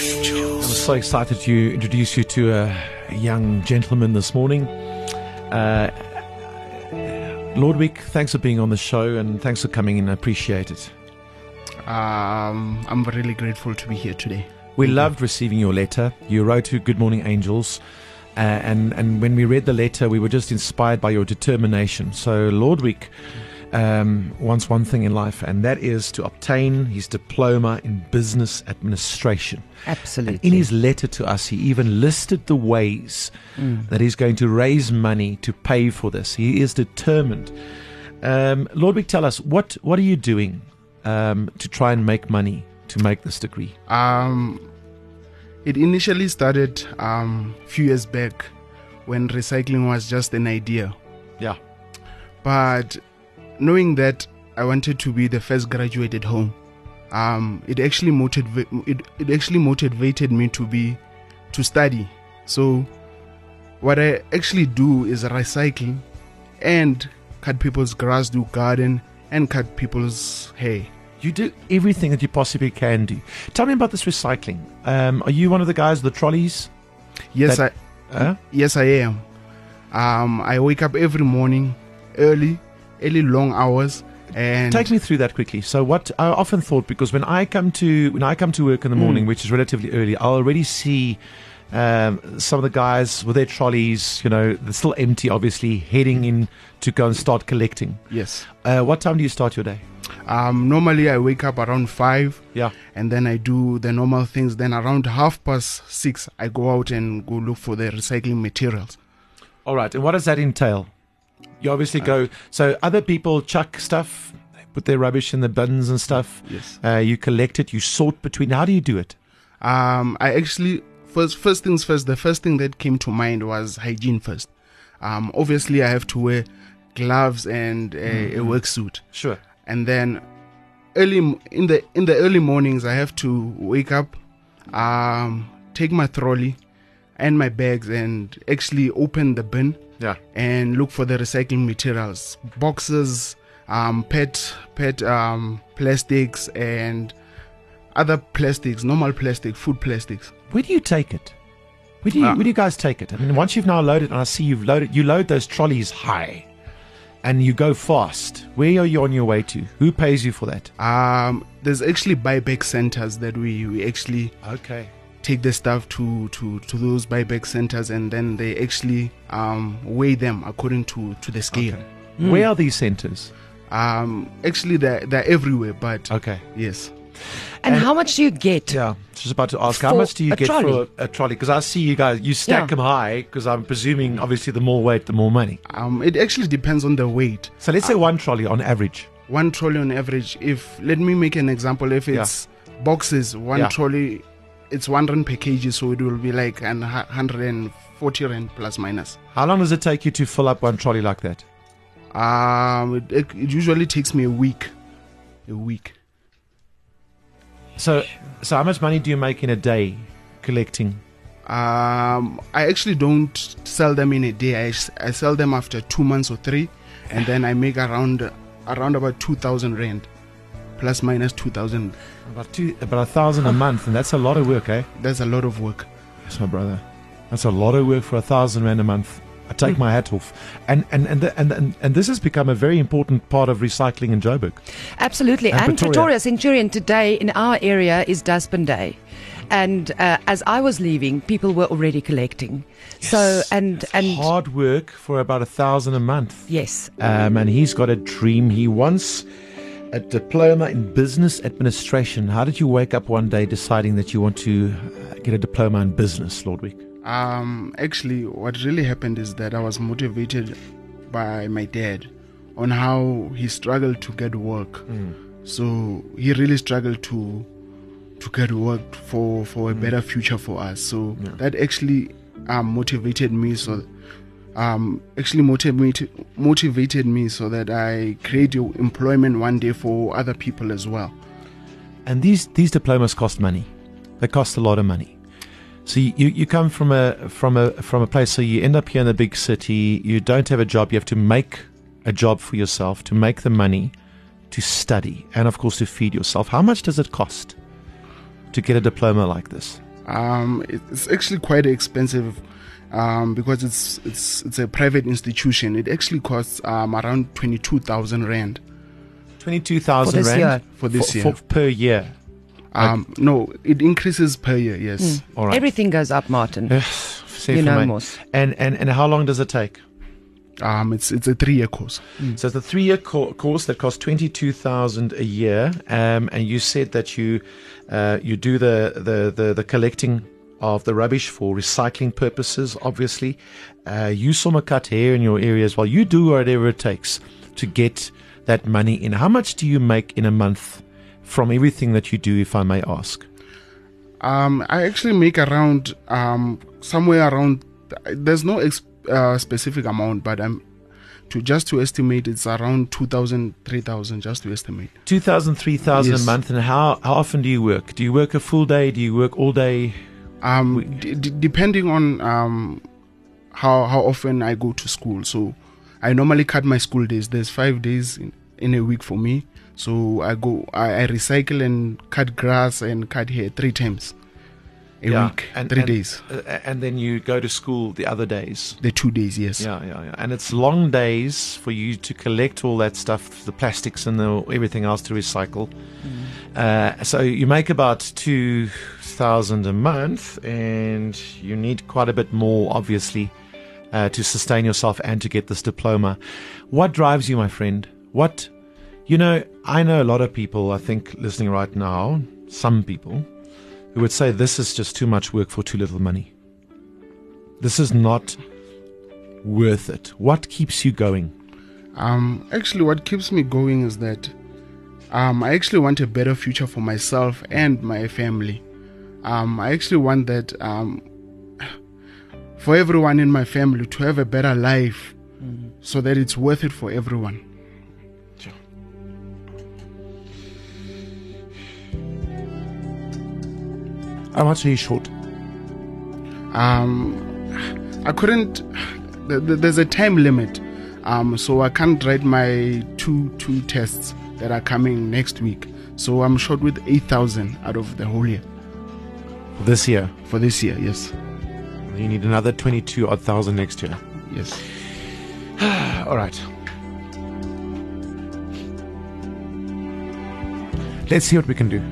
I'm so excited to introduce you to a young gentleman this morning. Lordwick, thanks for being on the show and thanks for coming in. I appreciate it. I'm really grateful to be here today. We loved receiving your letter. You wrote to Good Morning Angels. And when we read the letter, we were just inspired by your determination. So Lordwick wants one thing in life, and that is to obtain his diploma in business administration. Absolutely. And in his letter to us, he even listed the ways that he's going to raise money to pay for this. He is determined. Lordwick, tell us, what are you doing to try and make money to make this degree? It initially started a few years back when recycling was just an idea. Yeah. But knowing that I wanted to be the first graduate at home, it actually motivated me to study. So what I actually do is recycle and cut people's grass, do garden, and cut people's hair. You do everything that you possibly can do. Tell me about this recycling. Are you one of the guys with the trolleys? Yes, Yes, I am. I wake up every morning early long hours. And take me through that quickly. So what I often thought, because when I come to work in the morning, which is relatively early, I'll already see some of the guys with their trolleys, they're still empty, obviously, heading in to go and start collecting. Yes. What time do you start your day? Normally I wake up around 5. Yeah. And then I do the normal things. Then around 6:30, I go out and go look for the recycling materials. All right. And what does that entail? You obviously go. So other people chuck stuff, they put their rubbish in the bins and stuff. Yes. You collect it. You sort between. How do you do it? I actually first things first. The first thing that came to mind was hygiene first. Obviously I have to wear gloves and a work suit. Sure. And then early in the early mornings, I have to wake up, take my trolley and my bags, and actually open the bin. Yeah. And look for the recycling materials, boxes, PET plastics, and other plastics, normal plastic, food plastics. Where do you take it? Where do you guys take it? I mean, once you've now loaded, and I see you load those trolleys high. And you go fast. Where are you on your way to? Who pays you for that? There's actually buyback centers that we actually take the stuff to those buyback centers, and then they actually weigh them according to the scale. Okay. Where are these centers? Actually they're everywhere, but yes. And how much do you get? Yeah, just about to ask, how much do you get for a trolley? Because I see you guys, you stack them high, because I'm presuming, obviously, the more weight, the more money. It actually depends on the weight. So let's say one trolley on average. One trolley on average, let me make an example. If it's boxes, one trolley, it's 1 rand per kg, so it will be like 140 rand plus minus. How long does it take you to fill up one trolley like that? It usually takes me a week. So how much money do you make in a day collecting? I actually don't sell them in a day. I sell them after 2 months or 3, and then I make around about 2,000 rand, plus minus 2,000. About 1,000 a month, and that's a lot of work, eh? That's a lot of work. Yes, my brother. That's a lot of work for 1,000 rand a month. I take my hat off, and this has become a very important part of recycling in Joburg. Absolutely, and Pretoria Centurion today in our area is Dustbin Day, and as I was leaving, people were already collecting. Yes. So and hard work for about 1,000 a month. Yes, and he's got a dream. He wants a diploma in business administration. How did you wake up one day deciding that you want to get a diploma in business, Lordwick? Actually, what really happened is that I was motivated by my dad on how he struggled to get work. So he really struggled to get work for a better future for us. So that actually motivated me. So motivated me so that I create employment one day for other people as well. And these diplomas cost money. They cost a lot of money. So you come from a place, so you end up here in the big city, you don't have a job, you have to make a job for yourself, to make the money, to study, and of course to feed yourself. How much does it cost to get a diploma like this? It's actually quite expensive because it's a private institution. It actually costs around 22,000 rand. 22,000 rand for this year per year. No, it increases per year. Yes. All right. Everything goes up, Martin. You know, Mos. And how long does it take? It's a 3-year course. So it's a 3-year course that costs 22,000 a year. And you said that you do the collecting of the rubbish for recycling purposes. Obviously, you cut hair in your area as well. You do whatever it takes to get that money in. How much do you make in a month from everything that you do, if I may ask? I actually make around somewhere around. There's no specific amount, but to estimate, it's around 2,000, 3,000, just to estimate. 2,000, 3,000 a month. And how often do you work? Do you work a full day? Do you work all day? Depending on how often I go to school. So I normally cut my school days. There's 5 days in a week for me. So I recycle and cut grass and cut hair 3 times a week, 3 days. And then you go to school the other days? The 2 days, yes. Yeah. And it's long days for you to collect all that stuff, the plastics and everything else to recycle. So you make about 2,000 a month, and you need quite a bit more, obviously, to sustain yourself and to get this diploma. What drives you, my friend? I know a lot of people, I think, listening right now, some people, who would say this is just too much work for too little money. This is not worth it. What keeps you going? Actually, what keeps me going is that I actually want a better future for myself and my family. I actually want that for everyone in my family to have a better life, so that it's worth it for everyone. How much are you short? I couldn't. There's a time limit, so I can't write my two tests that are coming next week. So I'm short with 8,000 out of the whole year. For this year? For this year, yes. You need another 22,000 next year. Yes. All right. Let's see what we can do.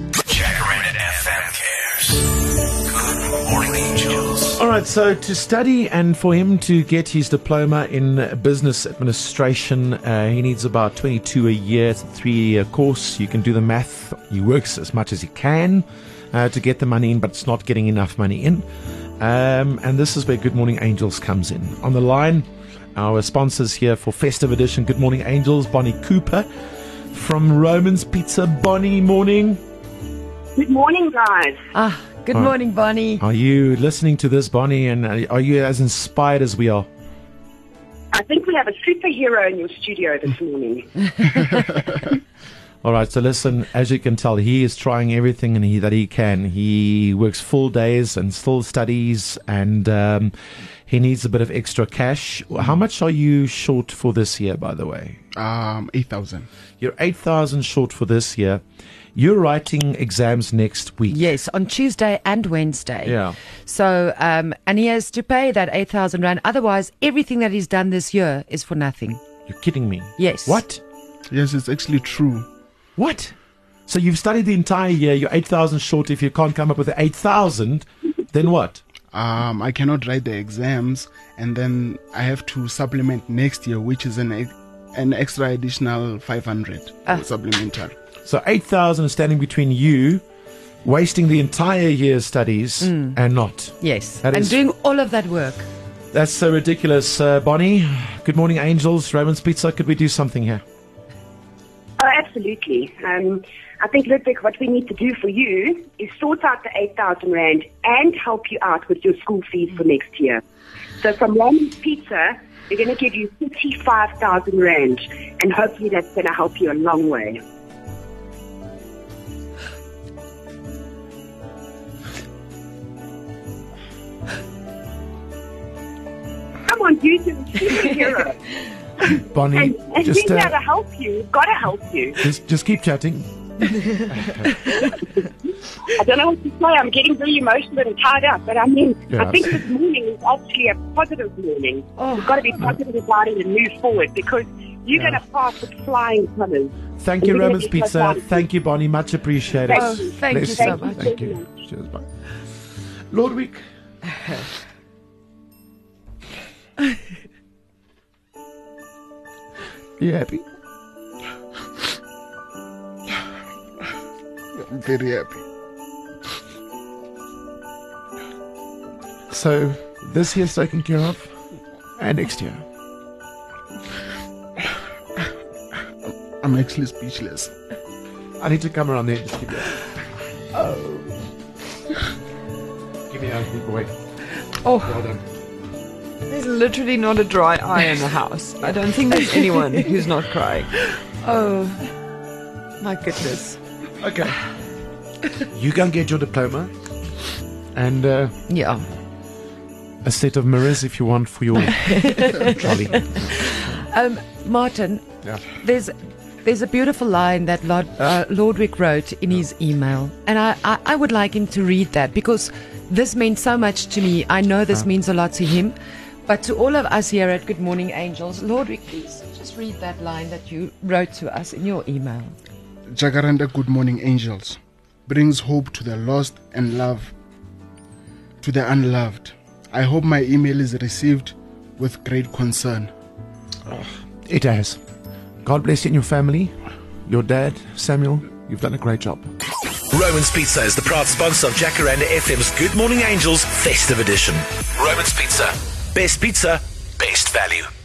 All right, so to study and for him to get his diploma in business administration, he needs about 22 a year. It's a 3-year course. You can do the math. He works as much as he can to get the money in, but it's not getting enough money in. And this is where Good Morning Angels comes in. On the line, our sponsors here for Festive Edition, Good Morning Angels, Bonnie Cooper from Roman's Pizza. Bonnie, morning. Good morning, guys. Good morning, Bonnie. Are you listening to this, Bonnie, and are you as inspired as we are? I think we have a superhero in your studio this morning. All right, so listen, as you can tell, he is trying everything that he can. He works full days and still studies, and he needs a bit of extra cash. How much are you short for this year, by the way? 8,000. You're 8,000 short for this year. You're writing exams next week. Yes, on Tuesday and Wednesday. Yeah. So, and he has to pay that 8,000 rand. Otherwise, everything that he's done this year is for nothing. You're kidding me? Yes. What? Yes, it's actually true. What? So you've studied the entire year, you're 8,000 short. If you can't come up with the 8,000, then what? I cannot write the exams, and then I have to supplement next year, which is an extra additional 500 supplementary. So 8,000 is standing between you wasting the entire year's studies and not. Yes, and doing all of that work. That's so ridiculous. Bonnie, Good Morning Angels, Roman's Pizza, could we do something here? Oh, absolutely. I think, Ludwig, what we need to do for you is sort out the 8,000 rand and help you out with your school fees for next year. So from Roman's Pizza, we're going to give you 55,000 rand, and hopefully that's going to help you a long way. Come on, you do the superhero. Bonnie, and just we've got to help you. We've got to help you. Just keep chatting. I don't know what to say. I'm getting very emotional and tied up. But I mean, I think this morning is actually a positive morning. You've got to be positive about it and move forward, because you're going to pass with flying colours. Thank you, Roman's Pizza. Thank you, Bonnie. Much appreciated. Thank you so much. Thank you. Cheers, bye. Lord Week. Are you happy? I'm very happy. So, this year's taken care of, and next year. I'm actually speechless. I need to come around there and just give you give me a big wait. Oh, Well done. there's literally not a dry eye in the house. I don't think there's anyone who's not crying. Oh, my goodness. Okay. You go and get your diploma. And Yeah. a set of mirrors if you want for your trolley. Martin, Yeah. there's a beautiful line that Lordwick wrote in his email, and I would like him to read that, because this meant so much to me. I know this means a lot to him, but to all of us here at Good Morning Angels, Lordwick, please just read that line that you wrote to us in your email. Jacaranda Good Morning Angels brings hope to the lost and love to the unloved. I hope my email is received with great concern. It has. God bless you and your family. Your dad, Samuel, you've done a great job. Roman's Pizza is the proud sponsor of Jacaranda FM's Good Morning Angels Festive Edition. Roman's Pizza. Best pizza, best value.